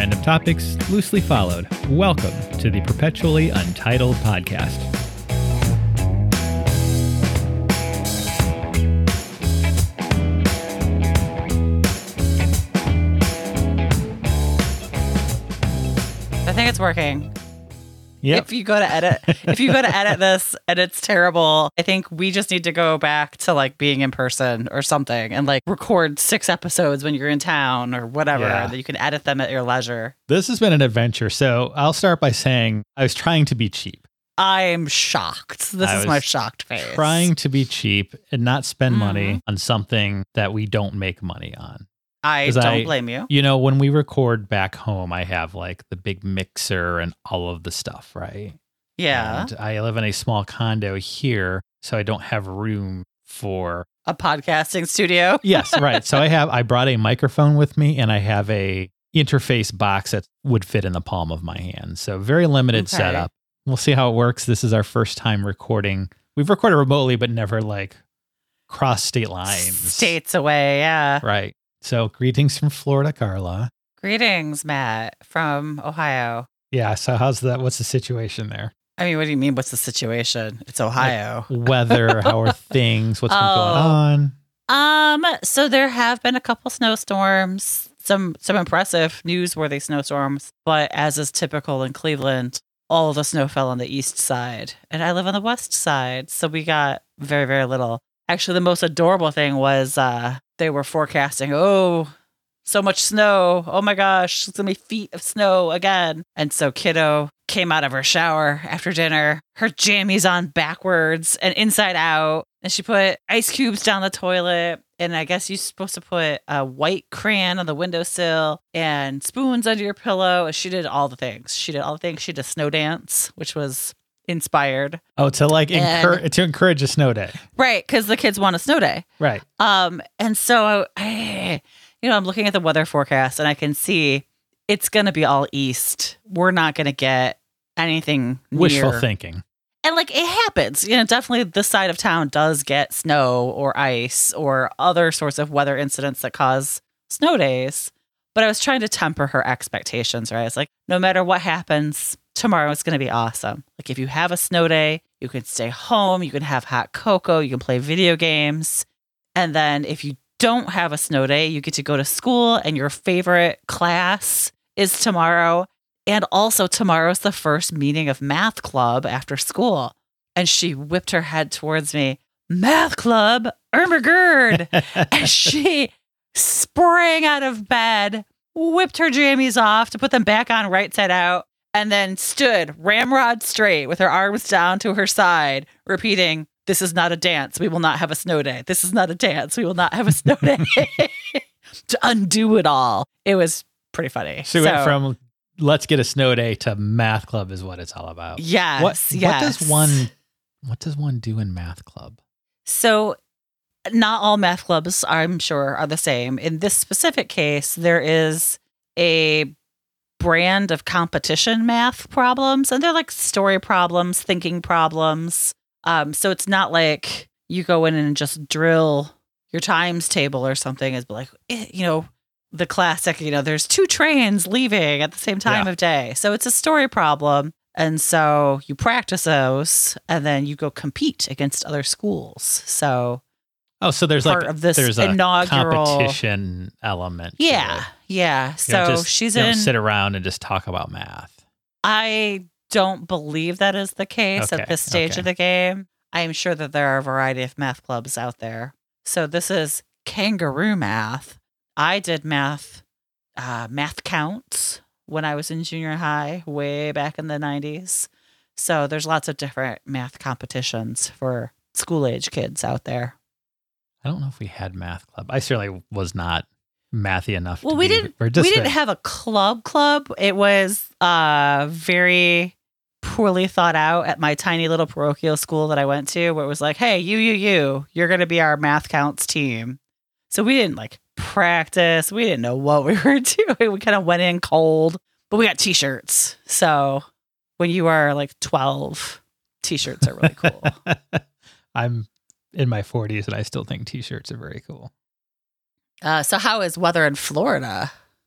random topics loosely followed. Welcome to the Perpetually Untitled Podcast. I think it's working. Yep. If you go to edit this and it's terrible, I think we just need to go back to like being in person or something and like record 6 episodes when you're in town or whatever, Yeah. that you can edit them at your leisure. This has been an adventure. So I'll start by saying I was trying to be cheap. I'm shocked. This I is my was shocked face. Trying to be cheap and not spend money on something that we don't make money on. I 'Cause don't blame you. You know, when we record back home, I have like the big mixer and all of the stuff, right? Yeah. And I live in a small condo here, so I don't have room for A podcasting studio. Yes, right. So I brought a microphone with me and I have a interface box that would fit in the palm of my hand. So very limited Okay. setup. We'll see how it works. This is our first time recording. We've recorded remotely, but never like cross state lines. States away, yeah. Right. So greetings from Florida, Carla. Greetings, Matt, from Ohio. Yeah. So how's that? What's the situation there? I mean, what do you mean? What's the situation? It's Ohio. Weather, how are things? What's been going on? So there have been a couple snowstorms, some impressive newsworthy snowstorms, but as is typical in Cleveland, all of the snow fell on the east side, and I live on the west side, so we got very, very little. Actually, the most adorable thing was they were forecasting, so much snow. Oh my gosh, it's gonna be feet of snow again. And so kiddo came out of her shower after dinner, her jammies on backwards and inside out. And she put ice cubes down the toilet. And I guess you're supposed to put a white crayon on the windowsill and spoons under your pillow. She did all the things. She did a snow dance, which was inspired. Oh, to like to encourage a snow day. Right, because the kids want a snow day. Right. And so I'm looking at the weather forecast and I can see it's going to be all east. We're not going to get anything Wishful near. thinking. And like it happens, definitely this side of town does get snow or ice or other sorts of weather incidents that cause snow days. But I was trying to temper her expectations, right? It's like, no matter what happens, tomorrow is going to be awesome. Like if you have a snow day, you can stay home, you can have hot cocoa, you can play video games. And then if you don't have a snow day, you get to go to school and your favorite class is tomorrow. And also tomorrow's the first meeting of math club after school. And she whipped her head towards me. Math club, Irma Gerd. And she sprang out of bed, whipped her jammies off to put them back on right side out, and then stood ramrod straight with her arms down to her side, repeating, "This is not a dance. We will not have a snow day. This is not a dance. We will not have a snow day." To undo it all. It was pretty funny. So we went from let's get a snow day to math club is what it's all about. Yes. What does one do in math club? So not all math clubs, I'm sure, are the same. In this specific case, there is a brand of competition math problems, and they're like story problems, thinking problems. So it's not like you go in and just drill your times table or something. It's like, the classic, there's 2 trains leaving at the same time of day. So it's a story problem. And so you practice those and then you go compete against other schools. So there's part of this inaugural competition element. Yeah. Yeah. So she's in sit around and just talk about math. I don't believe that is the case at this stage of the game. I am sure that there are a variety of math clubs out there. So this is kangaroo math. I did math counts when I was in junior high, way back in the 90s. So there's lots of different math competitions for school age kids out there. I don't know if we had math club. I certainly was not mathy enough. Well, we didn't have a club. It was very poorly thought out at my tiny little parochial school that I went to, where it was like, hey, you're going to be our math counts team. So we didn't like practice. We didn't know what we were doing. We kind of went in cold, but we got t-shirts. So when you are like 12, t-shirts are really cool. I'm in my 40s and I still think t-shirts are very cool. So how is weather in Florida?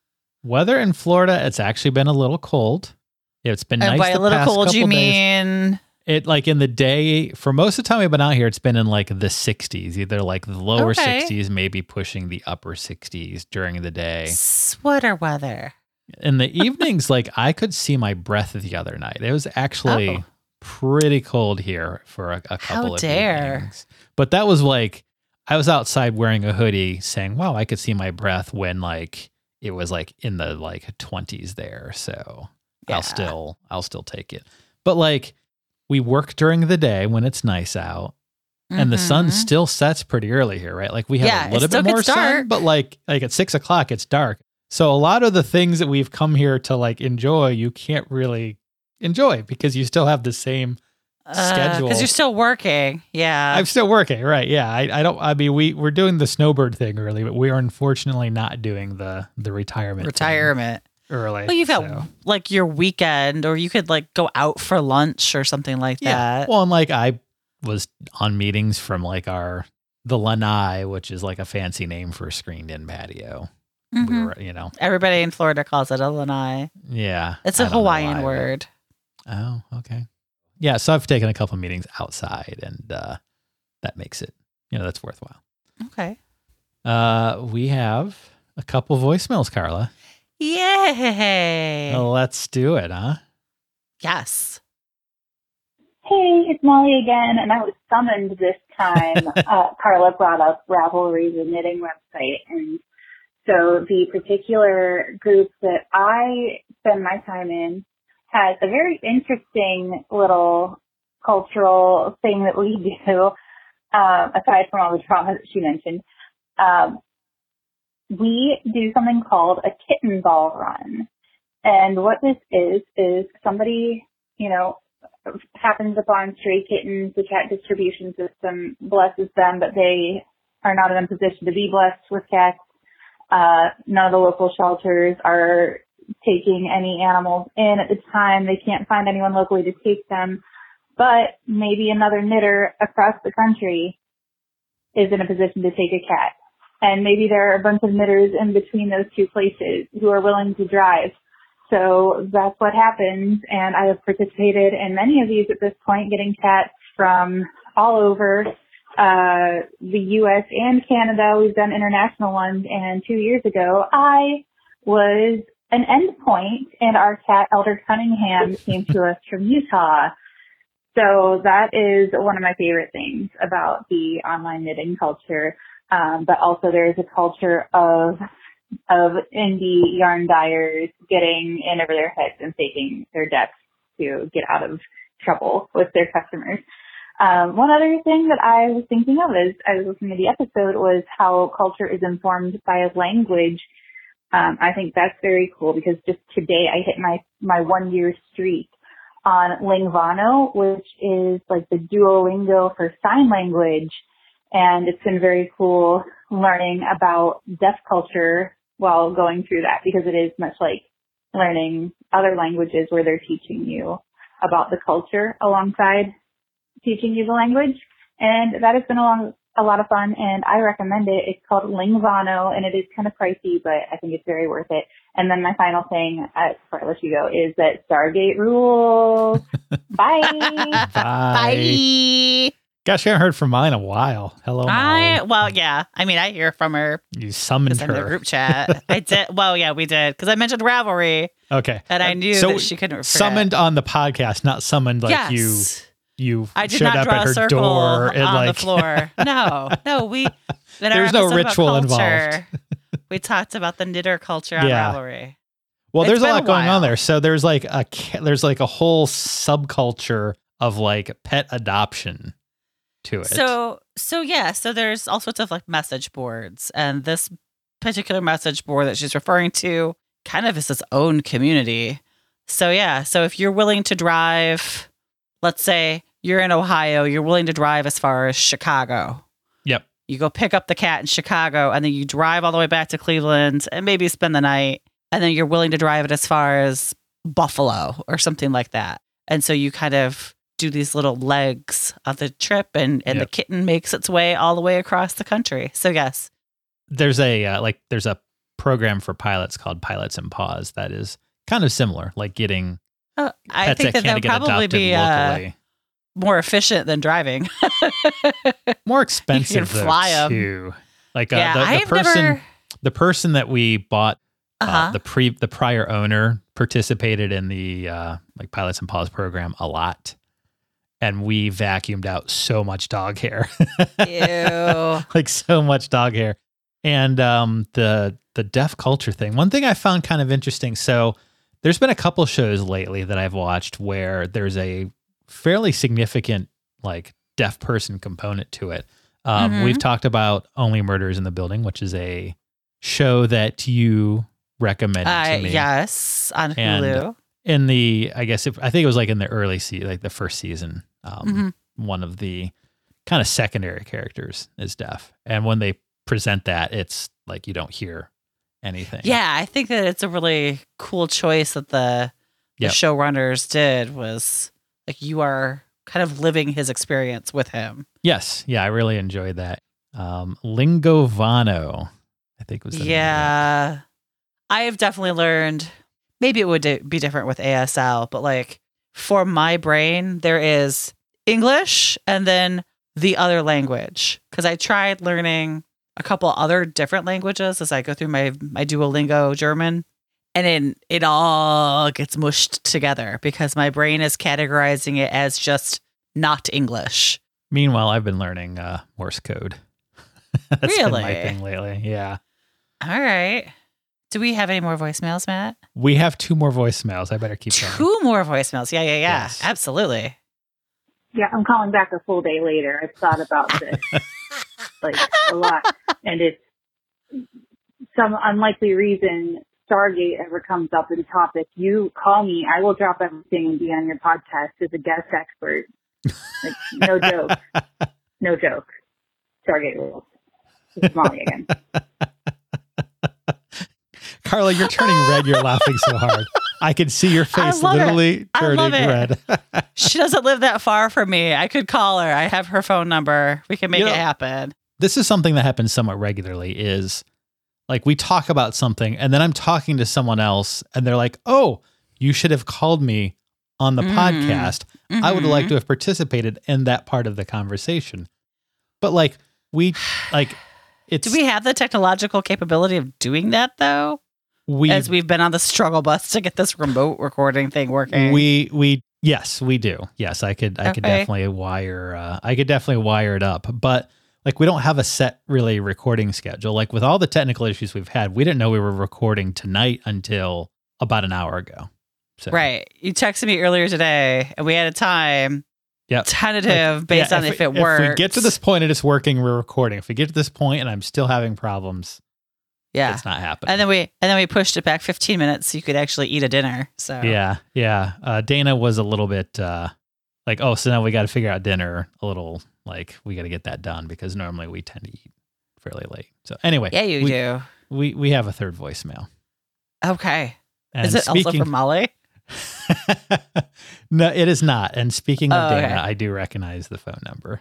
Weather in Florida, it's actually been a little cold. It's been And nice by the a little past cold, you couple days. mean It like in the day, for most of the time we've been out here, it's been in like the 60s, either like the lower Okay. 60s, maybe pushing the upper 60s during the day. sweater weather? In the evenings, like I could see my breath the other night. It was actually pretty cold here for a couple of evenings. But that was like, I was outside wearing a hoodie saying, wow, I could see my breath when like it was like in the like 20s there. So Yeah. I'll still take it. But like we work during the day when it's nice out. And the sun Mhm. still sets pretty early here, right? Like we have Yeah, a it little still bit more gets dark. sun, but like at 6 o'clock, it's dark. So a lot of the things that we've come here to like enjoy, you can't really enjoy because you still have the same schedule. Because you're still working. Yeah. I'm still working, right? Yeah, I mean, we're doing the snowbird thing early, but we are unfortunately not doing the retirement thing early. Well, you've got like your weekend, or you could like go out for lunch or something like that. Well, and like I was on meetings from like the lanai, which is like a fancy name for a screened-in patio. We Mhm. were, Everybody in Florida calls it a lanai. yeah. It's I a don't know Hawaiian why, but- word. Oh, okay. Yeah, so I've taken a couple of meetings outside, and that makes it, that's worthwhile. Okay. We have a couple voicemails, Carla. Yay. Let's do it, huh? Yes. Hey, it's Molly again, and I was summoned this time. Carla brought up Ravelry, the knitting website, and so the particular group that I spend my time in has a very interesting little cultural thing that we do, aside from all the trauma that she mentioned. We do something called a kitten ball run. And what this is somebody, happens upon stray kittens. The cat distribution system blesses them, but they are not in a position to be blessed with cats. None of the local shelters are taking any animals in at the time. They can't find anyone locally to take them, but maybe another knitter across the country is in a position to take a cat. And maybe there are a bunch of knitters in between those two places who are willing to drive. So that's what happens. And I have participated in many of these at this point, getting cats from all over the U.S. and Canada. We've done international ones. And 2 years ago, I was an endpoint, and our cat, Elder Cunningham, came to us from Utah. So that is one of my favorite things about the online knitting culture. But also there is a culture of indie yarn dyers getting in over their heads and faking their debts to get out of trouble with their customers. One other thing that I was thinking of as I was listening to the episode was how culture is informed by language. I think that's very cool because just today I hit my 1 year streak on Lingvano, which is like the Duolingo for sign language. And it's been very cool learning about deaf culture while going through that, because it is much like learning other languages where they're teaching you about the culture alongside teaching you the language. And that has been a lot of fun, and I recommend it. It's called Lingvano, and it is kind of pricey, but I think it's very worth it. And then my final thing, before I let you go, is that Stargate rules. Bye. Bye. Gosh, I haven't heard from Molly in a while. Hello, Molly. Yeah. I mean, I hear from her You summoned because I'm in the her. group chat. I did. Well, yeah, we did, because I mentioned Ravelry, Okay. and I knew So that she couldn't forget. Summoned on the podcast, not summoned like Yes. you I did showed not up draw at a her circle door and on like the floor. No, we. In our There's no episode about ritual involved. culture, we talked about the knitter culture on Yeah. Ravelry. Well, It's there's a been lot a going on while. there. So there's like a whole subculture of like pet adoption to it. So there's all sorts of like message boards, and this particular message board that she's referring to kind of is its own community. So if you're willing to drive, let's say you're in Ohio, you're willing to drive as far as Chicago. Yep. You go pick up the cat in Chicago, and then you drive all the way back to Cleveland and maybe spend the night, and then you're willing to drive it as far as Buffalo or something like that. And so you kind of do these little legs of the trip, and the kitten makes its way all the way across the country. So yes. There's a program for pilots called Pilots in Pause that is kind of similar, like getting I think that would probably be more efficient than driving. More expensive though, fly them too. Like the person that we bought, the prior owner participated in the like Pilots in Pause program a lot, and we vacuumed out so much dog hair. Ew! Like so much dog hair, and the deaf culture thing. One thing I found kind of interesting. So there's been a couple shows lately that I've watched where there's a fairly significant like deaf person component to it. We've talked about Only Murders in the Building, which is a show that you recommended to me. Yes, on Hulu. And in I think it was like in the early season, like the first season, one of the kind of secondary characters is deaf. And when they present that, it's like you don't hear anything. Yeah, I think that it's a really cool choice that the showrunners did, was like you are kind of living his experience with him. Yes. Yeah, I really enjoyed that. Lingovano, I think was the name of it. I have definitely learned, maybe it would be different with ASL, but like for my brain, there is English and then the other language. Because I tried learning a couple other different languages as I go through my Duolingo German, and it all gets mushed together because my brain is categorizing it as just not English. Meanwhile, I've been learning Morse code. That's really? Been my thing lately. Yeah. All right. Do we have any more voicemails, Matt? We have 2 more voicemails. I better keep going. 2 more voicemails. Yeah. Yes. Absolutely. Yeah, I'm calling back a full day later. I've thought about this like a lot. And if some unlikely reason Stargate ever comes up in topic, you call me. I will drop everything and be on your podcast as a guest expert. Like, no joke. No joke. Stargate rules. It's Molly again. Carla, you're turning red. You're laughing so hard. I can see your face literally turning red. She doesn't live that far from me. I could call her. I have her phone number. We can make it happen. This is something that happens somewhat regularly, is like we talk about something and then I'm talking to someone else and they're like, oh, you should have called me on the podcast. I would like to have participated in that part of the conversation. But like do we have the technological capability of doing that though? As we've been on the struggle bus to get this remote recording thing working. Yes, we do. Yes, I could definitely wire it up. But like we don't have a set really recording schedule. Like with all the technical issues we've had, we didn't know we were recording tonight until about an hour ago. So. Right. You texted me earlier today and we had a time tentative based on if it works. If we get to this point and it's working, we're recording. If we get to this point and I'm still having problems, it's not happening. And then we pushed it back 15 minutes so you could actually eat a dinner. So yeah. Dana was a little bit like, oh, so now we got to figure out dinner. A little like we got to get that done because normally we tend to eat fairly late. So anyway, you do. We have a third voicemail. Okay, is it also from Molly? No, it is not. And speaking of Dana, I do recognize the phone number.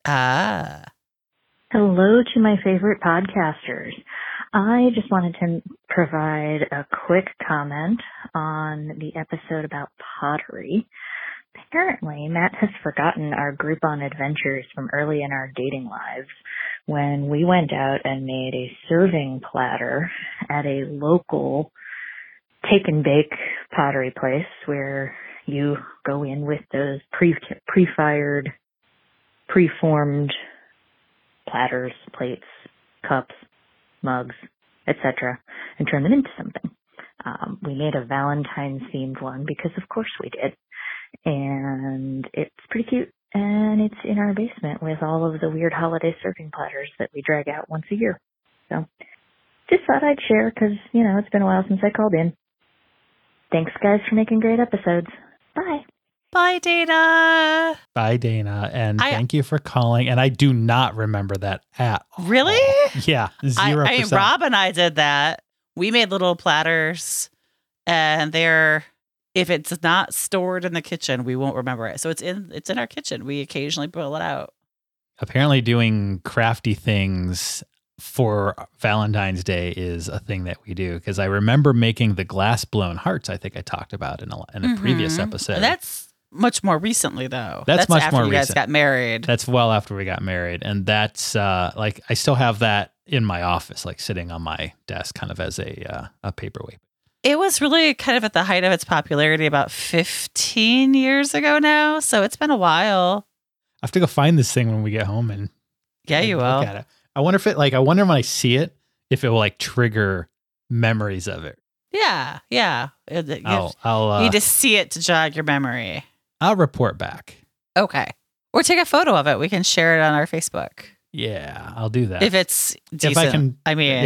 Hello to my favorite podcasters. I just wanted to provide a quick comment on the episode about pottery. Apparently, Matt has forgotten our Groupon adventures from early in our dating lives when we went out and made a serving platter at a local take and bake pottery place where you go in with those pre-fired, preformed platters, plates, cups, mugs, etc., and turn them into something. We made a Valentine's themed one because of course we did. And it's pretty cute. And it's in our basement with all of the weird holiday serving platters that we drag out once a year. So just thought I'd share because, it's been a while since I called in. Thanks, guys, for making great episodes. Bye. Bye, Dana. Bye, Dana. And thank you for calling. And I do not remember that at all. Really? Yeah, 0%. I mean, Rob and I did that. We made little platters, and if it's not stored in the kitchen, we won't remember it. So it's in our kitchen. We occasionally pull it out. Apparently doing crafty things for Valentine's Day is a thing that we do, because I remember making the glass blown hearts. I think I talked about in a previous episode. That's much more recently, though. That's much after more you guys recent. got married. That's well after we got married, and that's like I still have that in my office, like sitting on my desk, kind of as a paperweight. It was really kind of at the height of its popularity about 15 years ago now, so it's been a while. I have to go find this thing when we get home and you will. Look at it. I wonder if I wonder when I see it, if it will like trigger memories of it. Yeah. I'll you just see it to jog your memory. I'll report back. Okay. Or take a photo of it. We can share it on our Facebook. Yeah, I'll do that. If it's decent. If I can. I mean,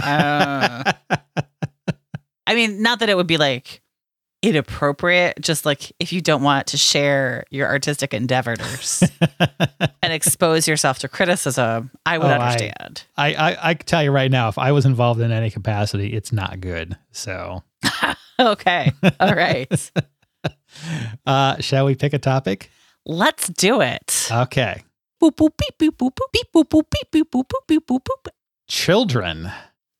not that it would be like inappropriate, just like if you don't want to share your artistic endeavors and expose yourself to criticism, I would understand. I can tell you right now, if I was involved in any capacity, it's not good. So. Okay. All right. Shall we pick a topic? Let's do it. Okay. Boop, boop, beep, boop, boop, boop, beep, boop, boop, beep, boop, boop, boop, beep, boop, boop. Children.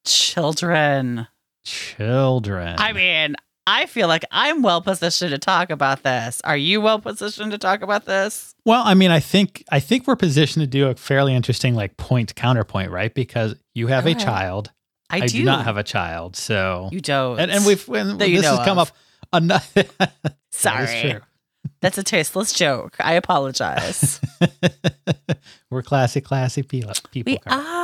I mean, I feel like I'm well positioned to talk about this. Are you well positioned to talk about this? Well, I mean, I think we're positioned to do a fairly interesting like point counterpoint, right? Because you have a child. I do not have a child, so you don't. And this has come up. Sorry, that's a tasteless joke. I apologize. We're classy people. We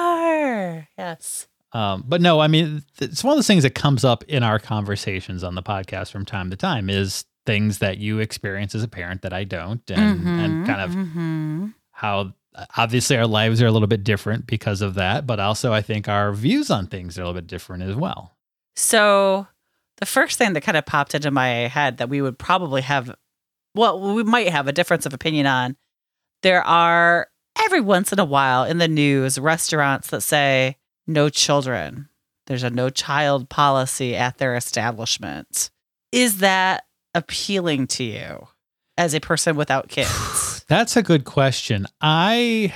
are. Yes. But no, I mean, it's one of those things that comes up in our conversations on the podcast from time to time is things that you experience as a parent that I don't, and kind of how obviously our lives are a little bit different because of that, but also I think our views on things are a little bit different as well. So the first thing that kind of popped into my head that we would probably have, we might have a difference of opinion on, there are every once in a while in the news restaurants that say, no children. There's a no child policy at their establishment. Is that appealing to you as a person without kids? That's a good question. I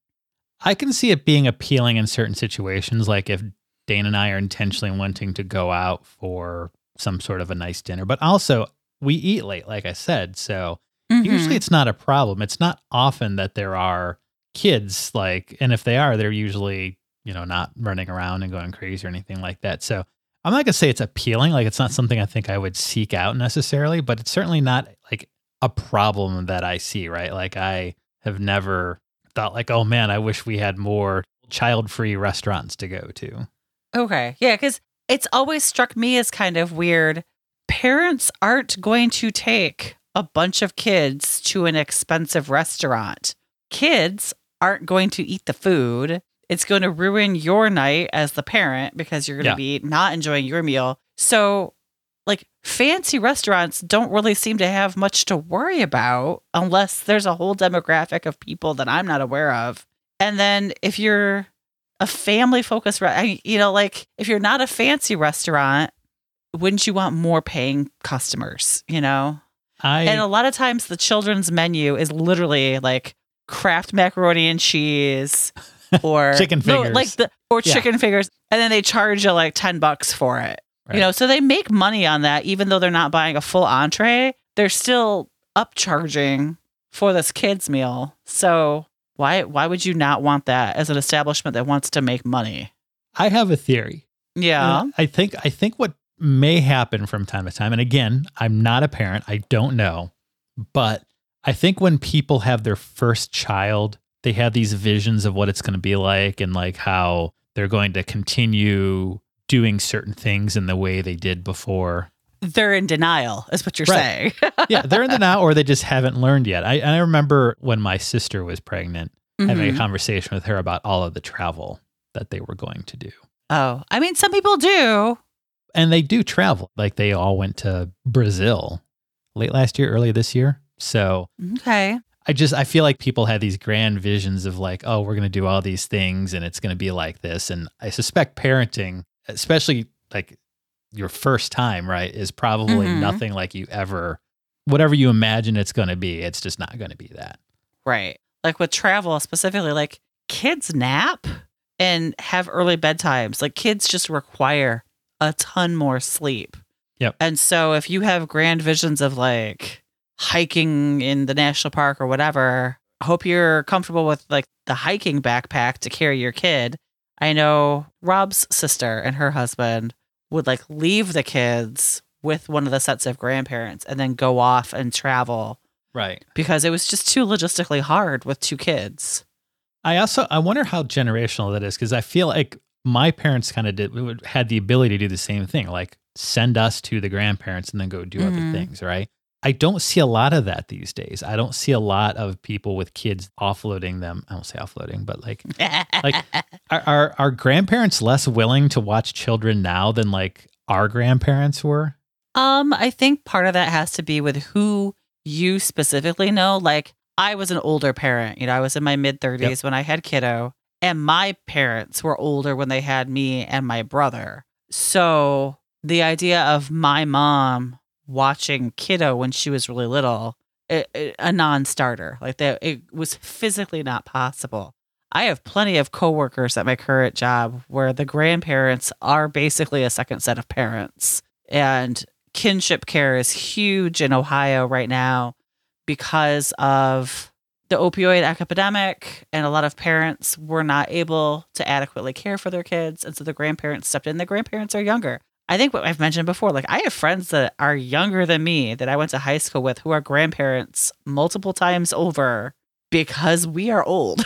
can see it being appealing in certain situations, like if Dane and I are intentionally wanting to go out for some sort of a nice dinner, but also we eat late, like I said. So usually it's not a problem. It's not often that there are kids, and if they are, they're usually not running around and going crazy or anything like that. So I'm not going to say it's appealing. Like, it's not something I think I would seek out necessarily, but it's certainly not like a problem that I see, right? Like, I have never thought like, oh man, I wish we had more child-free restaurants to go to. Okay. Yeah. Because it's always struck me as kind of weird. Parents aren't going to take a bunch of kids to an expensive restaurant. Kids aren't going to eat the food. It's going to ruin your night as the parent because you're going to be not enjoying your meal. So, like, fancy restaurants don't really seem to have much to worry about unless there's a whole demographic of people that I'm not aware of. And then if you're a family-focused, if you're not a fancy restaurant, wouldn't you want more paying customers, And a lot of times the children's menu is literally like Kraft macaroni and cheese. Or chicken fingers, chicken fingers, and then they charge you like $10 for it. Right. So they make money on that, even though they're not buying a full entree. They're still upcharging for this kids meal. So why would you not want that as an establishment that wants to make money? I have a theory. Yeah, I think what may happen from time to time, and again, I'm not a parent, I don't know, but I think when people have their first child, they have these visions of what it's going to be like and like how they're going to continue doing certain things in the way they did before. They're in denial, is what you're saying. Yeah, they're in denial, or they just haven't learned yet. I remember when my sister was pregnant, having a conversation with her about all of the travel that they were going to do. Oh, I mean, some people do. And they do travel. Like, they all went to Brazil late last year, early this year. So, okay. I feel like people had these grand visions of like, oh, we're going to do all these things and it's going to be like this. And I suspect parenting, especially like your first time, right, is probably nothing like whatever you imagine it's going to be. It's just not going to be that. Right. Like with travel specifically, like kids nap and have early bedtimes. Like kids just require a ton more sleep. Yep. And so if you have grand visions of like hiking in the national park or whatever, hope you're comfortable with like the hiking backpack to carry your kid. I know Rob's sister and her husband would like leave the kids with one of the sets of grandparents and then go off and travel. Right. Because it was just too logistically hard with 2 kids. I wonder how generational that is, because I feel like my parents kind of had the ability to do the same thing, like send us to the grandparents and then go do other things, right? I don't see a lot of that these days. I don't see a lot of people with kids offloading them. I don't say offloading, but like are grandparents less willing to watch children now than like our grandparents were? I think part of that has to be with who you specifically know. Like I was an older parent, you know, I was in my mid 30s when I had kiddo, and my parents were older when they had me and my brother. So the idea of my mom watching kiddo when she was really little, a non-starter, like that, it was physically not possible. I have plenty of coworkers at my current job where the grandparents are basically a second set of parents, and kinship care is huge in Ohio right now because of the opioid epidemic, and a lot of parents were not able to adequately care for their kids, and so the grandparents stepped in. The grandparents are younger. I think what I've mentioned before, like I have friends that are younger than me that I went to high school with who are grandparents multiple times over because we are old.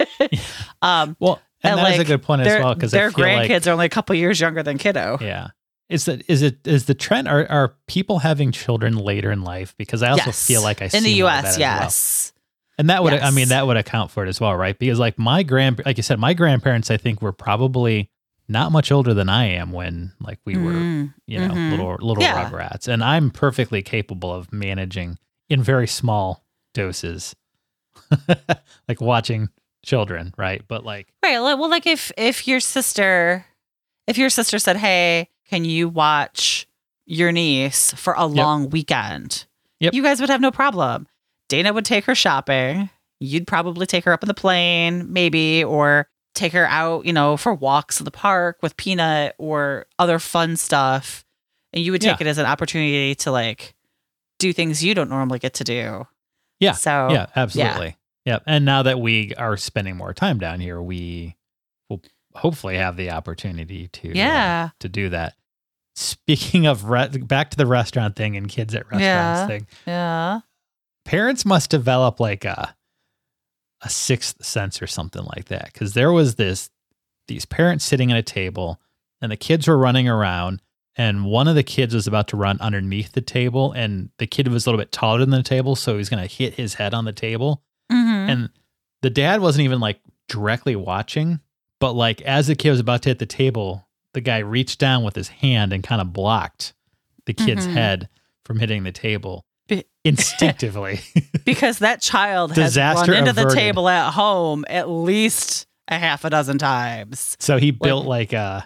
Well, and that is a good point as well, because their grandkids are only a couple years younger than kiddo. Yeah. Is the trend, are people having children later in life? Because I also feel like I see in the US, that yes. as well. And that would, I mean, that would account for it as well, right? Because like like you said, my grandparents, I think, were probably not much older than I am when like we were, you know, little rugrats. And I'm perfectly capable of managing in very small doses, like watching children, right? But like, right. Well, like if your sister said, "Hey, can you watch your niece for a long weekend?" Yep. You guys would have no problem. Dana would take her shopping. You'd probably take her up on the plane, maybe, or take her out, you know, for walks in the park with Peanut or other fun stuff. And you would take it as an opportunity to like do things you don't normally get to do. Yeah. So, yeah, absolutely. Yeah. And now that we are spending more time down here, we will hopefully have the opportunity to do that. Speaking of back to the restaurant thing and kids at restaurants thing. Yeah. Parents must develop like a sixth sense or something like that. Because there was these parents sitting at a table and the kids were running around, and one of the kids was about to run underneath the table, and the kid was a little bit taller than the table, so he was going to hit his head on the table. And the dad wasn't even like directly watching, but like as the kid was about to hit the table, the guy reached down with his hand and kind of blocked the kid's head from hitting the table instinctively. Because that child has run into the table at home at least a half a dozen times. So he built like a...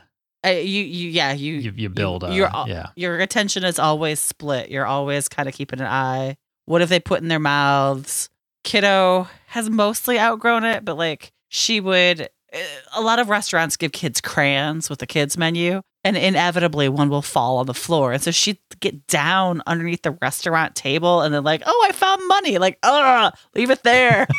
You build your attention is always split. You're always kind of keeping an eye. What have they put in their mouths? Kiddo has mostly outgrown it, but like a lot of restaurants give kids crayons with the kids menu, and inevitably one will fall on the floor. And so she'd get down underneath the restaurant table and then like, "Oh, I found money." Like, leave it there.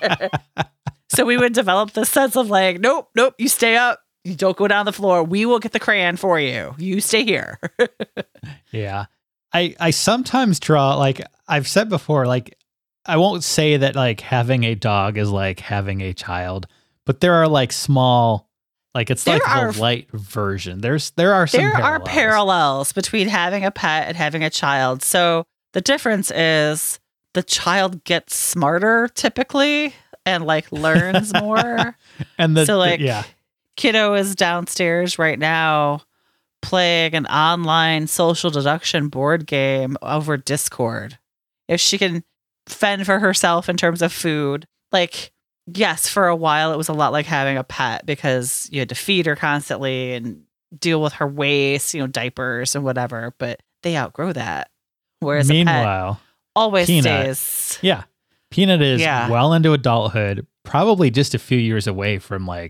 So we would develop this sense of like, nope, you stay up. You don't go down the floor. We will get the crayon for you. You stay here. Yeah. I sometimes draw, like I've said before, like I won't say that like having a dog is like having a child, but there are like small, like it's like a light version. There are parallels between having a pet and having a child. So the difference is the child gets smarter typically and like learns more. And Kiddo is downstairs right now playing an online social deduction board game over Discord. If she can fend for herself in terms of food, like, yes, for a while it was a lot like having a pet because you had to feed her constantly and deal with her waste, diapers and whatever, but they outgrow that. Whereas meanwhile, a pet always Peanut, stays. Yeah. Peanut is well into adulthood, probably just a few years away from like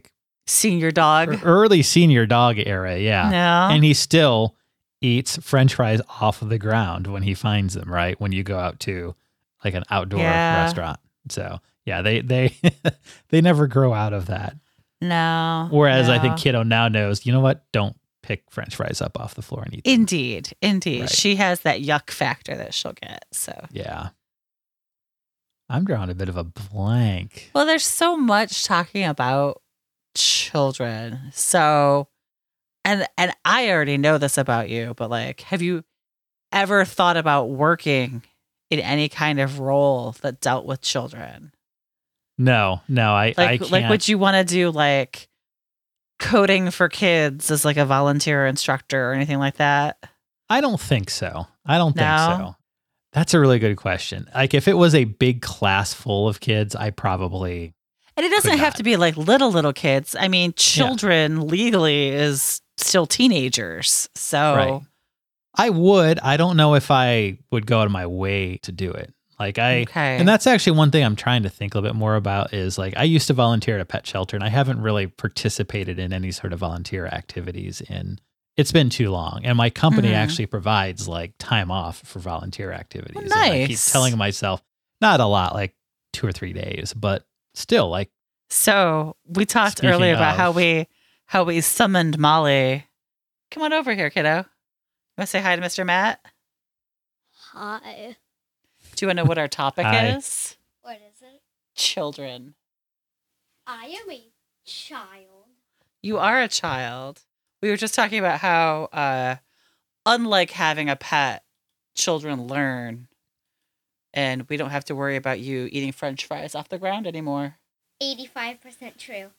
senior dog. Early senior dog era, yeah. No. And he still eats French fries off of the ground when he finds them, right? When you go out to like an outdoor restaurant. So yeah, they they never grow out of that. No. Whereas I think Kiddo now knows, you know what? Don't pick French fries up off the floor and eat them. Indeed. Right. She has that yuck factor that she'll get. So yeah. I'm drawing a bit of a blank. Well, there's so much talking about children. So and I already know this about you, but like, have you ever thought about working in any kind of role that dealt with children? No, I can't. Like, would you want to do like coding for kids as like a volunteer instructor or anything like that? I don't think so. Think so. That's a really good question. Like if it was a big class full of kids, I probably. And it doesn't have to be like little kids. I mean, children legally is still teenagers. So right. I would. I don't know if I would go out of my way to do it. Like and that's actually one thing I'm trying to think a little bit more about is like I used to volunteer at a pet shelter and I haven't really participated in any sort of volunteer activities it's been too long. And my company actually provides like time off for volunteer activities. Nice. And I keep telling myself, not a lot, like 2 or 3 days, but still like. So we talked earlier about how we summoned Molly. Come on over here, kiddo. You want to say hi to Mr. Matt? Hi. Do you want to know what our topic is? What is it? Children. I am a child. You are a child. We were just talking about how, unlike having a pet, children learn. And we don't have to worry about you eating French fries off the ground anymore. 85% true.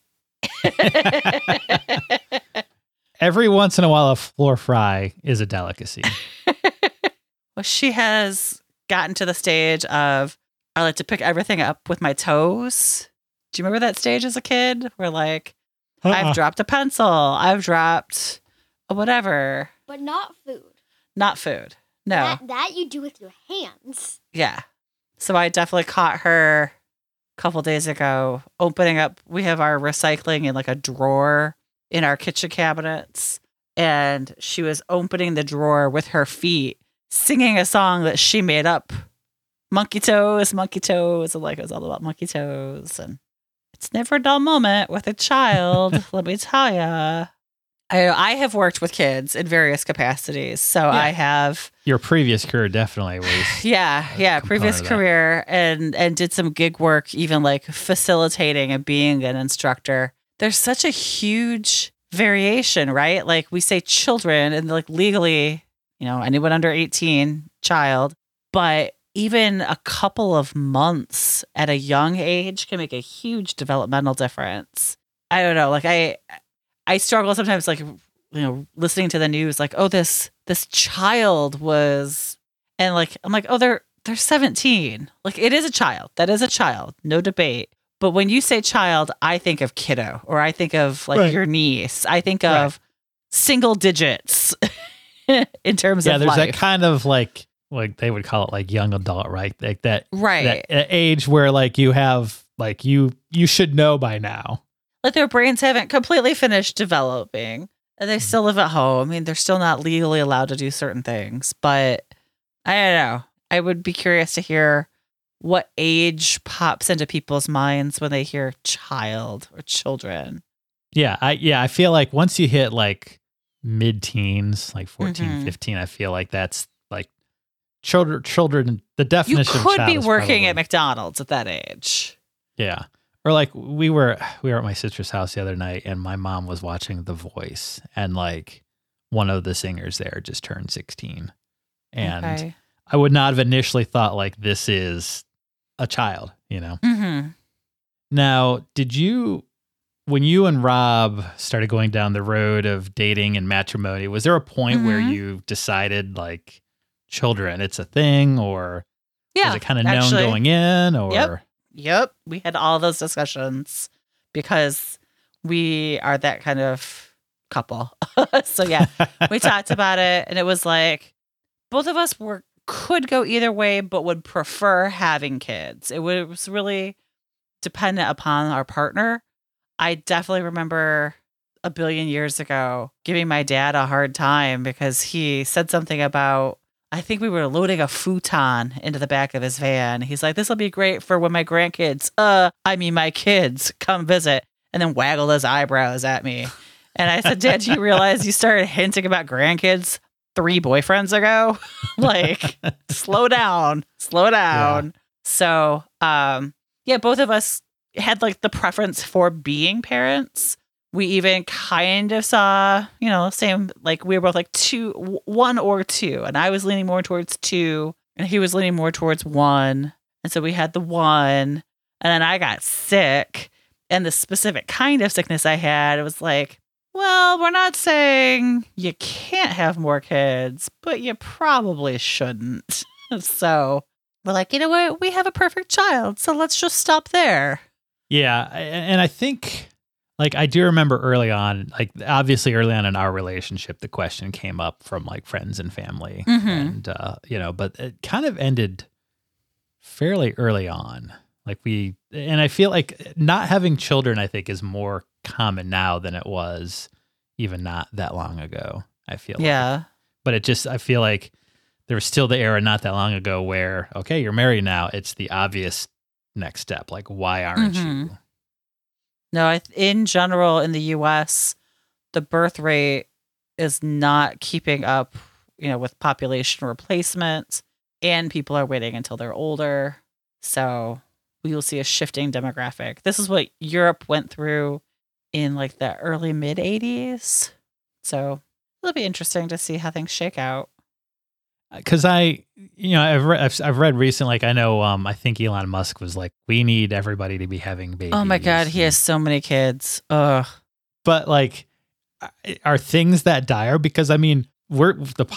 Every once in a while, a floor fry is a delicacy. Well, she has gotten to the stage of, I like to pick everything up with my toes. Do you remember that stage as a kid? Where like, I've dropped a pencil. I've dropped a whatever. But not food. Not food. No. That you do with your hands. Yeah. So I definitely caught her a couple days ago opening up. We have our recycling in like a drawer in our kitchen cabinets. And she was opening the drawer with her feet, singing a song that she made up. Monkey toes, monkey toes. And like it was all about monkey toes. And it's never a dull moment with a child, let me tell ya. I have worked with kids in various capacities. So I have. Your previous career definitely was. Yeah. Previous career and did some gig work, even like facilitating and being an instructor. There's such a huge variation, right? Like we say children and like legally, anyone under 18, child, but even a couple of months at a young age can make a huge developmental difference. I don't know. Like I struggle sometimes, like, listening to the news, like, oh, this child was, and like, I'm like, oh, they're 17. Like it is a child. That is a child. No debate. But when you say child, I think of kiddo, or I think of like your niece. I think of single digits in terms of there's life. that kind of like they would call it like young adult, right? Like that age where like you have like you should know by now. Like their brains haven't completely finished developing and they still live at home. I mean, they're still not legally allowed to do certain things, but I don't know. I would be curious to hear what age pops into people's minds when they hear child or children. Yeah. I feel like once you hit like mid-teens, like 14, 15, I feel like that's like children, the definition of child. You could be working at McDonald's at that age. Yeah. Or like we were at my sister's house the other night and my mom was watching The Voice and like one of the singers there just turned 16. And I would not have initially thought like this is a child, Mm-hmm. Now, when you and Rob started going down the road of dating and matrimony, was there a point where you decided like children, it's a thing, or was it kind of known going in, or? Yep. We had all those discussions because we are that kind of couple. So yeah, we talked about it and it was like both of us could go either way, but would prefer having kids. It was really dependent upon our partner. I definitely remember a billion years ago giving my dad a hard time because he said something about, I think we were loading a futon into the back of his van. He's like, this will be great for when my grandkids, my kids come visit, and then waggled his eyebrows at me. And I said, Dad, do you realize you started hinting about grandkids 3 boyfriends ago? Like, slow down. Yeah. So, both of us had like the preference for being parents. We even kind of saw, same, like we were both like 1 or 2. And I was leaning more towards 2 and he was leaning more towards 1. And so we had the 1 and then I got sick, and the specific kind of sickness I had, it was like, well, we're not saying you can't have more kids, but you probably shouldn't. So we're like, you know what? We have a perfect child. So let's just stop there. Yeah. And I think, like, I do remember early on, like, obviously early on in our relationship, the question came up from like friends and family. And, but it kind of ended fairly early on. Like and I feel like not having children, I think, is more common now than it was even not that long ago. I feel like. But I feel like there was still the era not that long ago where, okay, you're married now. It's the obvious next step. Like, why aren't you? No, in general, in the U.S., the birth rate is not keeping up, with population replacement, and people are waiting until they're older. So we will see a shifting demographic. This is what Europe went through in like the early mid 80s. So it'll be interesting to see how things shake out. Because I've read recently, like I know, I think Elon Musk was like, we need everybody to be having babies. Oh my God, he has so many kids. Ugh. But like, are things that dire? Because I mean, we're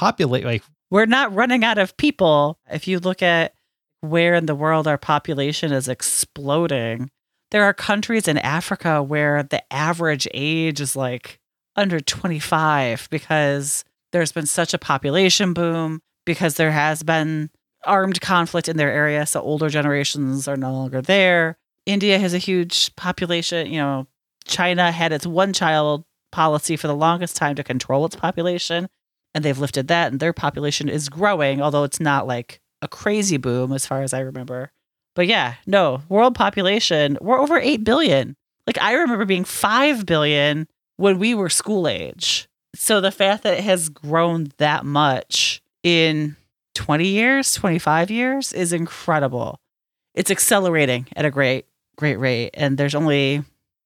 not running out of people. If you look at where in the world our population is exploding, there are countries in Africa where the average age is like under 25 because there's been such a population boom, because there has been armed conflict in their area. So older generations are no longer there. India has a huge population. China had its 1-child policy for the longest time to control its population, and they've lifted that, and their population is growing, although it's not like a crazy boom as far as I remember. But yeah, no, world population, we're over 8 billion. Like, I remember being 5 billion when we were school age. So the fact that it has grown that much in 20 years, 25 years is incredible. It's accelerating at a great rate. And there's only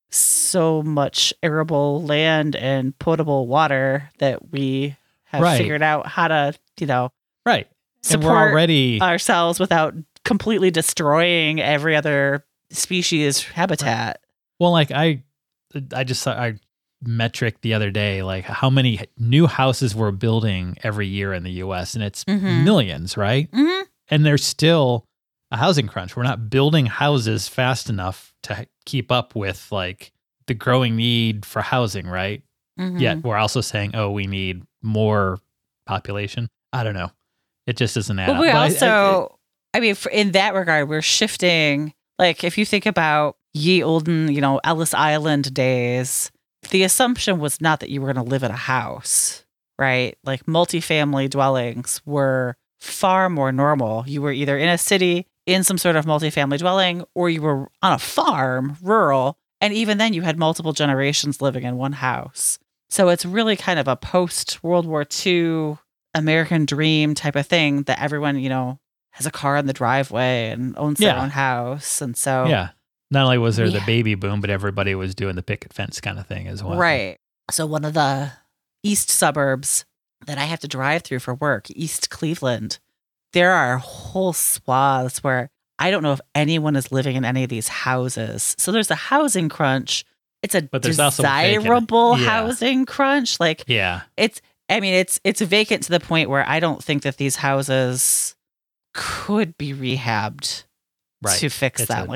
so much arable land and potable water that we have figured out how to, right. support and we're already ourselves without completely destroying every other species habitat. Well, like I just saw our metric the other day, like how many new houses we're building every year in the US, and it's millions, right? Mm-hmm. And there's still a housing crunch. We're not building houses fast enough to keep up with like the growing need for housing, right? Mm-hmm. Yet we're also saying, oh, we need more population. I don't know. It just doesn't add up. We also, in that regard, we're shifting. Like, if you think about ye olden, Ellis Island days, the assumption was not that you were going to live in a house, right? Like, multifamily dwellings were far more normal. You were either in a city in some sort of multifamily dwelling, or you were on a farm, rural, and even then you had multiple generations living in one house. So it's really kind of a post-World War II American dream type of thing that everyone, has a car in the driveway and owns their own house. And so... yeah. Not only was there the baby boom, but everybody was doing the picket fence kind of thing as well. Right. So one of the east suburbs that I have to drive through for work, East Cleveland, there are whole swaths where I don't know if anyone is living in any of these houses. So there's a housing crunch. It's a desirable housing crunch. Like, it's vacant to the point where I don't think that these houses could be rehabbed to fix them.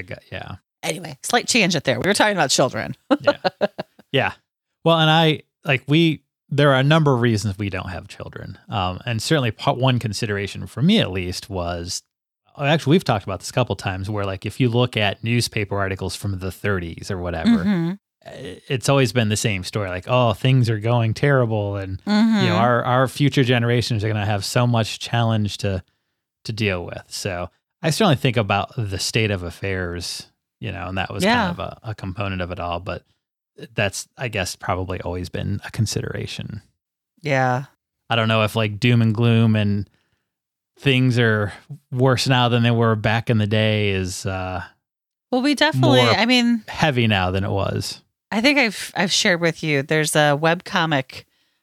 Anyway, slight tangent there. We were talking about children. Yeah. Well, and there are a number of reasons we don't have children. And certainly one consideration for me, at least, was actually, we've talked about this a couple times where like if you look at newspaper articles from the 30s or whatever, Mm-hmm. it's always been the same story. Like, oh, things are going terrible. And, Mm-hmm. you know, our future generations are going to have so much challenge to deal with. So I certainly think about the state of affairs, you know, and that was kind of a component of it all. But that's, I guess, probably always been a consideration. Yeah. I don't know if like doom and gloom and things are worse now than they were back in the day is Well, we definitely, more I mean, heavy now than it was. I think I've shared with you, there's a webcomic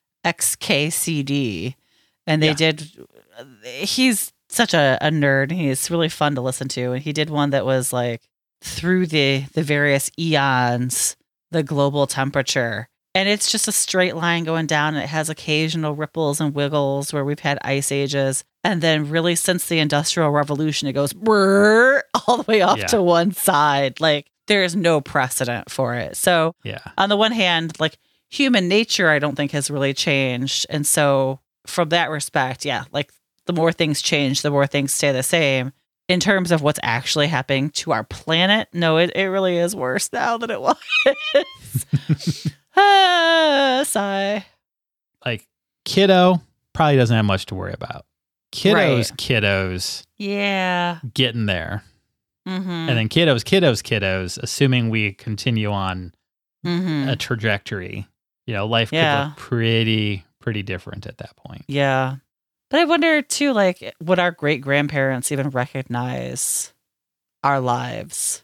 XKCD, and they did, he's such a nerd. He's really fun to listen to. And he did one that was like through the various eons, the global temperature. And it's just a straight line going down. And it has occasional ripples and wiggles where we've had ice ages. And then really since the Industrial Revolution, it goes brrr, all the way off to one side. Like there is no precedent for it. So on the one hand, like human nature, I don't think has really changed. And so from that respect, like the more things change, the more things stay the same. In terms of what's actually happening to our planet, no, it really is worse now than it was. Sigh. Like kiddo probably doesn't have much to worry about. Kiddos, yeah, getting there. Mm-hmm. And then kiddos, assuming we continue on a trajectory, you know, life could look pretty different at that point. Yeah. But I wonder too, like, would our great grandparents even recognize our lives?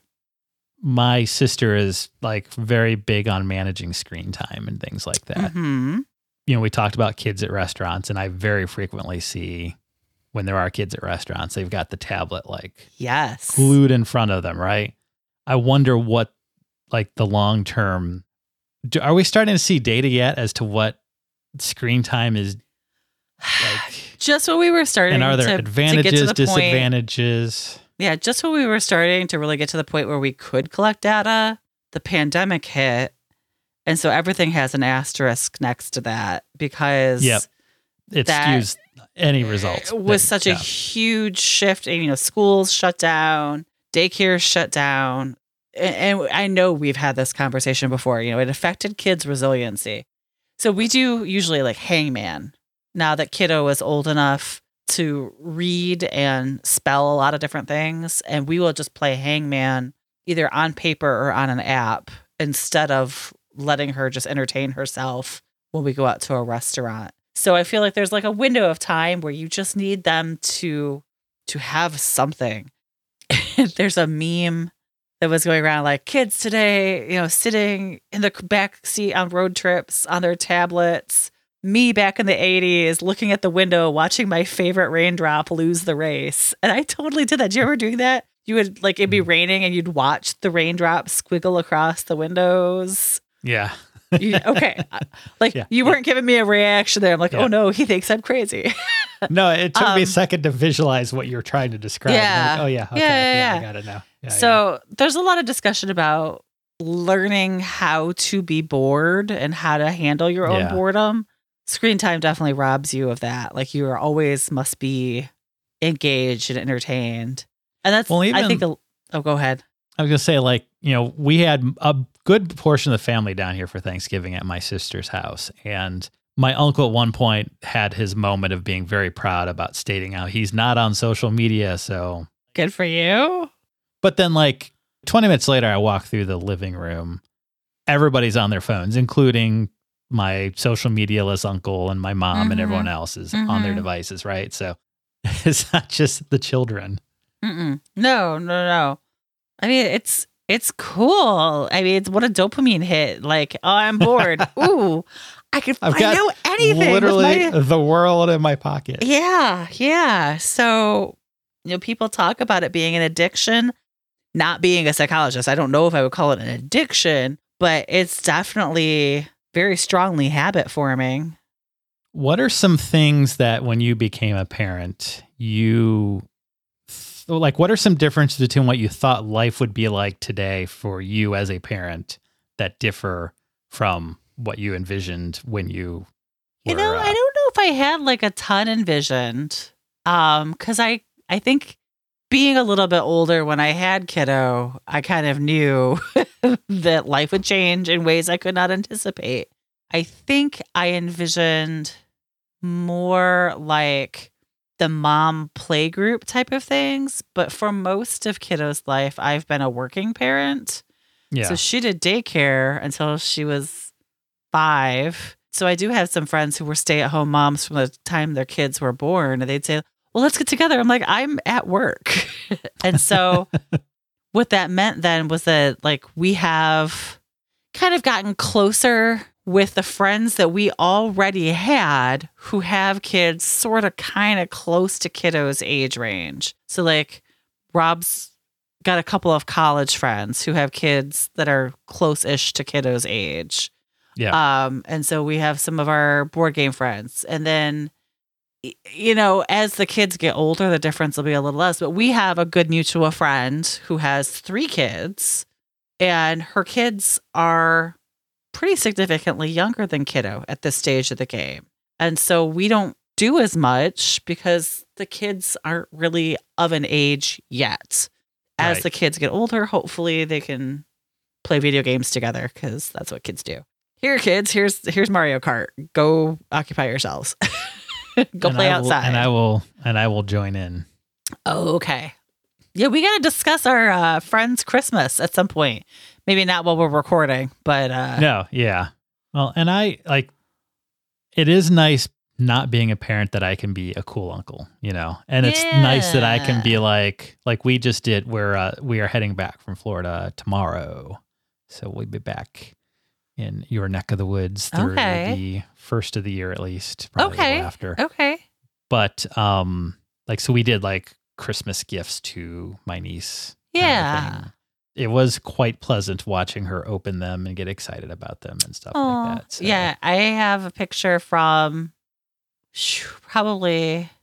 My sister is like very big on managing screen time and things like that. Mm-hmm. You know, we talked about kids at restaurants, and I very frequently see when there are kids at restaurants, they've got the tablet like glued in front of them, right? I wonder what like the long term, are we starting to see data yet as to what screen time is like? Just when we were starting and are there advantages, to get to the disadvantages? Yeah, just when we were starting to really get to the point where we could collect data, the pandemic hit. And so everything has an asterisk next to that because it skews any results. It was such a huge shift. And, you know, schools shut down, daycares shut down. And I know we've had this conversation before. You know, it affected kids' resiliency. So we do usually like Hangman. Now that kiddo is old enough to read and spell a lot of different things, and we will just play Hangman either on paper or on an app instead of letting her just entertain herself when we go out to a restaurant. So I feel like there's like a window of time where you just need them to have something. There's a meme that was going around like kids today, you know, sitting in the back seat on road trips on their tablets. Me back in the 80s, looking at the window, watching my favorite raindrop lose the race. And I totally did that. Did you ever do that? You would like, it'd be raining and you'd watch the raindrops squiggle across the windows. Yeah. Okay. Like you weren't giving me a reaction there. I'm like, oh no, he thinks I'm crazy. No, it took me a second to visualize what you're trying to describe. Yeah. Like, oh yeah. Okay. Yeah, I got it now. So there's a lot of discussion about learning how to be bored and how to handle your own boredom. Screen time definitely robs you of that. Like you are always must be engaged and entertained. And that's, I think, go ahead. I was going to say, like, you know, we had a good portion of the family down here for Thanksgiving at my sister's house. And my uncle at one point had his moment of being very proud about stating how he's not on social media. So good for you. But then like 20 minutes later, I walk through the living room. Everybody's on their phones, including my social media-less uncle and my mom and everyone else is on their devices, right? So it's not just the children. No. I mean, it's cool. I mean, it's what a dopamine hit. Like, oh, I'm bored. Ooh, I could find out anything. Literally the world in my pocket. Yeah. So, you know, people talk about it being an addiction. Not being a psychologist, I don't know if I would call it an addiction, but it's definitely very strongly habit forming. What are some things that when you became a parent, what are some differences between what you thought life would be like today for you as a parent that differ from what you envisioned when you were, I don't know if I had like a ton envisioned. Cause I think being a little bit older when I had kiddo, I kind of knew that life would change in ways I could not anticipate. I think I envisioned more like the mom playgroup type of things. But for most of kiddo's life, I've been a working parent. Yeah. So she did daycare until she was 5. So I do have some friends who were stay-at-home moms from the time their kids were born. And they'd say, well, let's get together. I'm like, I'm at work. And so what that meant then was that like we have kind of gotten closer with the friends that we already had who have kids sort of kind of close to kiddo's age range. So like Rob's got a couple of college friends who have kids that are close-ish to kiddo's age. Yeah. And so we have some of our board game friends. And then, you know, as the kids get older, the difference will be a little less. But we have a good mutual friend who has 3 kids, and her kids are pretty significantly younger than kiddo at this stage of the game. And so we don't do as much because the kids aren't really of an age yet. As Right. the kids get older, hopefully they can play video games together because that's what kids do. Here, kids, here's Mario Kart. Go occupy yourselves. Go And play I will- outside. and I will join in. Oh, okay. Yeah, we got to discuss our friend's Christmas at some point. Maybe not while we're recording, but No, yeah. Well, and I like it is nice not being a parent that I can be a cool uncle, you know. And it's nice that I can be like we just did where we are heading back from Florida tomorrow. So we'll be back in your neck of the woods through the first of the year at least, probably a little after. Okay. But like so we did like Christmas gifts to my niece. kind of Yeah. thing. It was quite pleasant watching her open them and get excited about them and stuff like that. So. Yeah, I have a picture from probably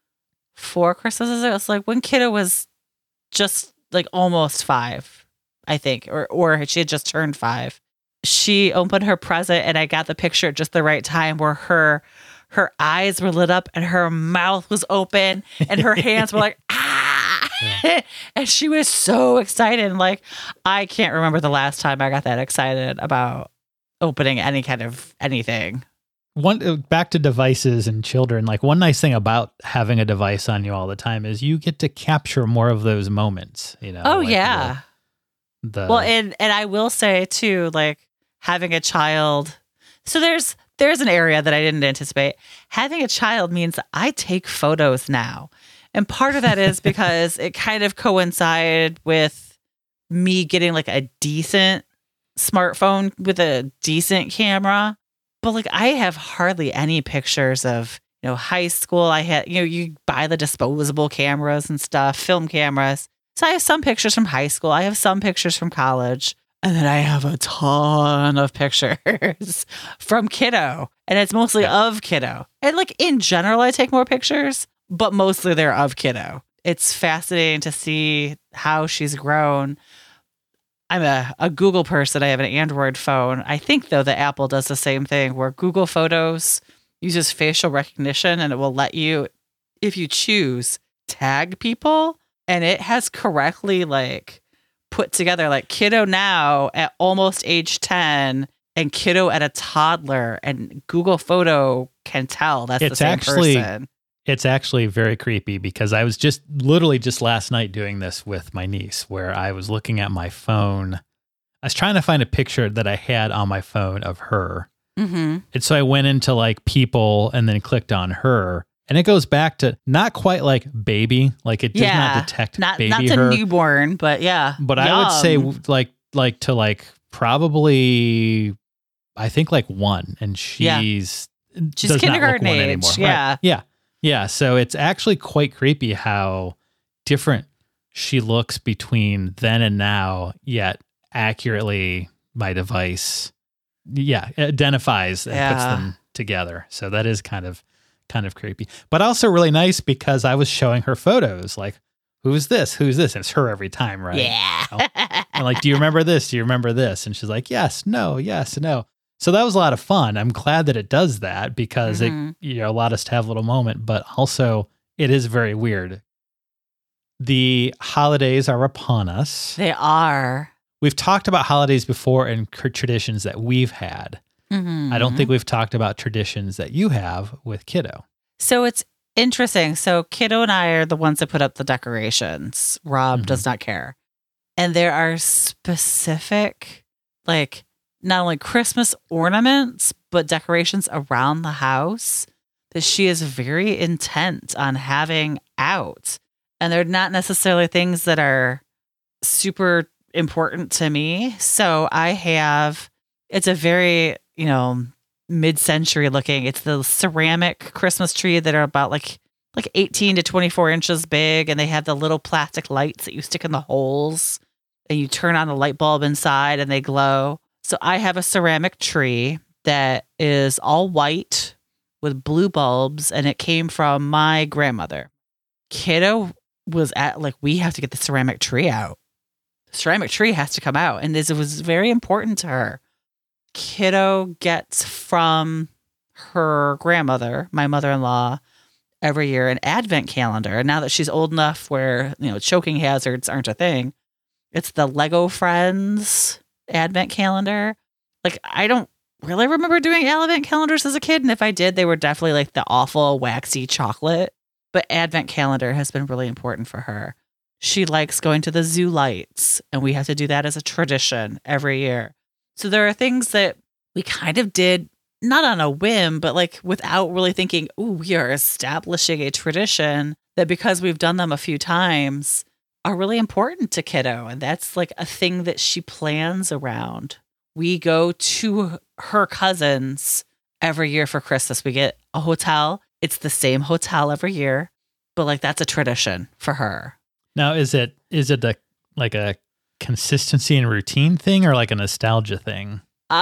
4 Christmases ago. It's like when kiddo was just like almost 5, I think, or she had just turned 5. She opened her present and I got the picture at just the right time where her eyes were lit up and her mouth was open and her hands were like, ah. Yeah. And she was so excited. And like, I can't remember the last time I got that excited about opening any kind of anything. Back to devices and children, like one nice thing about having a device on you all the time is you get to capture more of those moments, you know? Oh, like yeah. Well, and I will say too, like having a child. So there's an area that I didn't anticipate. Having a child means I take photos now. And part of that is because it kind of coincided with me getting like a decent smartphone with a decent camera. But like I have hardly any pictures of, you know, high school. I had, you know, you buy the disposable cameras and stuff, film cameras. So I have some pictures from high school. I have some pictures from college. And then I have a ton of pictures from kiddo. And it's mostly of kiddo. And like in general, I take more pictures, but mostly they're of kiddo. It's fascinating to see how she's grown. I'm a Google person. I have an Android phone. I think, though, that Apple does the same thing where Google Photos uses facial recognition and it will let you, if you choose, tag people. And it has correctly like put together like kiddo now at almost age 10 and kiddo at a toddler. And Google Photo can tell that's the same person. It's actually very creepy because I was just last night doing this with my niece where I was looking at my phone. I was trying to find a picture that I had on my phone of her. Mm-hmm. And so I went into like people and then clicked on her. And it goes back to not quite like baby, like it does not detect baby not to her. Newborn, but yeah. But I would say like to like probably, I think like 1, and she's kindergarten age anymore. Yeah. Right. Yeah. Yeah. So it's actually quite creepy how different she looks between then and now, yet accurately my device, identifies and puts them together. So that is kind of creepy, but also really nice because I was showing her photos like, who's this? And it's her every time, right? Yeah. You know? And like, do you remember this? Do you remember this? And she's like, yes, no. So that was a lot of fun. I'm glad that it does that because it allowed us to have a little moment, but also it is very weird. the holidays are upon us. They are. We've talked about holidays before and traditions that we've had. Mm-hmm. I don't think we've talked about traditions that you have with Kiddo. So it's interesting. So Kiddo and I are the ones that put up the decorations. Rob does not care. And there are specific, like, not only Christmas ornaments, but decorations around the house that she is very intent on having out. And they're not necessarily things that are super important to me. So I have, it's a very, mid-century looking, it's the ceramic Christmas tree that are about like 18 to 24 inches big. And they have the little plastic lights that you stick in the holes and you turn on the light bulb inside and they glow. So I have a ceramic tree that is all white with blue bulbs, and it came from my grandmother. Kiddo was we have to get the ceramic tree out. The ceramic tree has to come out. And it was very important to her. Kiddo gets from her grandmother, my mother-in-law, every year an advent calendar. And now that she's old enough where, choking hazards aren't a thing, it's the Lego Friends advent calendar. Like, I don't really remember doing advent calendars as a kid. And if I did, they were definitely like the awful waxy chocolate. But advent calendar has been really important for her. She likes going to the zoo lights, and we have to do that as a tradition every year. So there are things that we kind of did, not on a whim, but like without really thinking, oh, we are establishing a tradition that because we've done them a few times are really important to Kiddo. And that's like a thing that she plans around. We go to her cousins every year for Christmas. We get a hotel. It's the same hotel every year, but like that's a tradition for her. Now, is it a consistency and routine thing or like a nostalgia thing?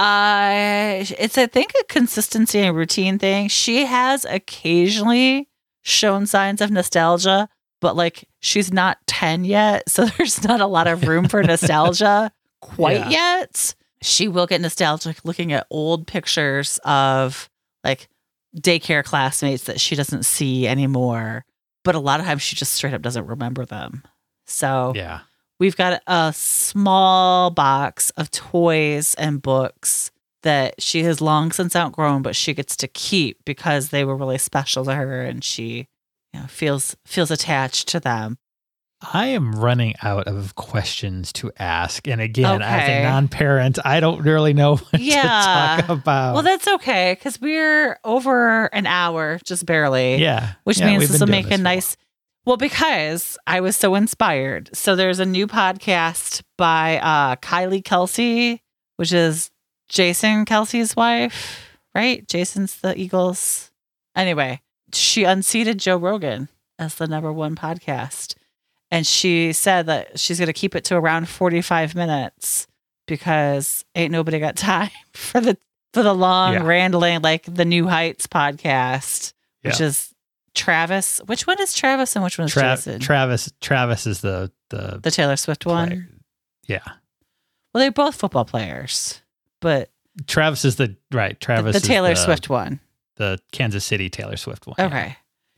It's, I think, a consistency and routine thing. She has occasionally shown signs of nostalgia, but like she's not 10 yet. So there's not a lot of room for nostalgia quite yet. She will get nostalgic looking at old pictures of like daycare classmates that she doesn't see anymore. But a lot of times she just straight up doesn't remember them. So we've got a small box of toys and books that she has long since outgrown, but she gets to keep because they were really special to her and she feels attached to them. I am running out of questions to ask. And again, as a non-parent, I don't really know what to talk about. Well, that's okay, because we're over an hour, just barely. Yeah. Which means this will make a nice... Well, because I was so inspired. So there's a new podcast by Kylie Kelsey, which is Jason Kelsey's wife, right? Jason's the Eagles. Anyway, she unseated Joe Rogan as the #1 podcast. And she said that she's going to keep it to around 45 minutes because ain't nobody got time for the long rambling, like the New Heights podcast, which is Travis. Which one is Travis and which one is Jason? Travis is the Taylor Swift player. one. Yeah. Well, they're both football players, but Travis is the Taylor Swift one. The Kansas City Taylor Swift one. Okay.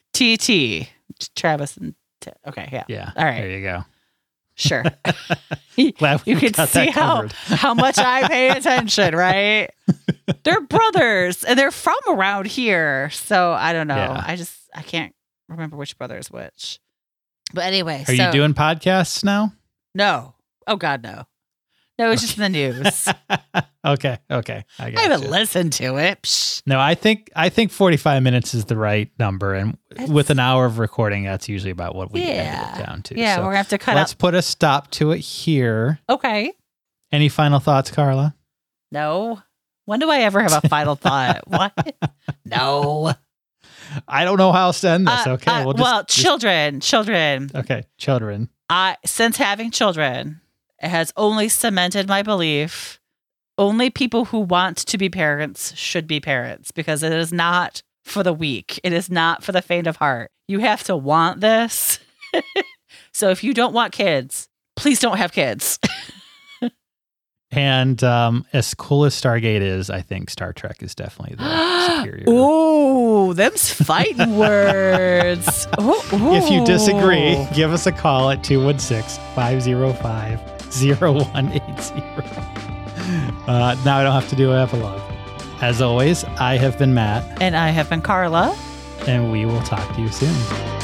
TT. Travis and okay, yeah. Yeah. All right. There you go. Sure. Glad you can see how much I pay attention, right? They're brothers and they're from around here. So I don't know. Yeah. I can't remember which brother is which. But anyway. Are you doing podcasts now? No. Oh God, no. No, it's just in the news. Okay. I haven't listened to it. Psh. No, I think 45 minutes is the right number. And with an hour of recording, that's usually about what we edit it down to. Yeah, so we're going to have to cut Let's put a stop to it here. Okay. Any final thoughts, Carla? No. When do I ever have a final thought? What? No. I don't know how else to end this. Okay. Children. Okay. Children. Since having children, it has only cemented my belief. Only people who want to be parents should be parents because it is not for the weak. It is not for the faint of heart. You have to want this. So if you don't want kids, please don't have kids. And as cool as Stargate is, I think Star Trek is definitely the superior. Ooh, them's fighting words. If you disagree, give us a call at 216-505-0180. Now I don't have to do an epilogue. As always, I have been Matt. And I have been Carla. And we will talk to you soon.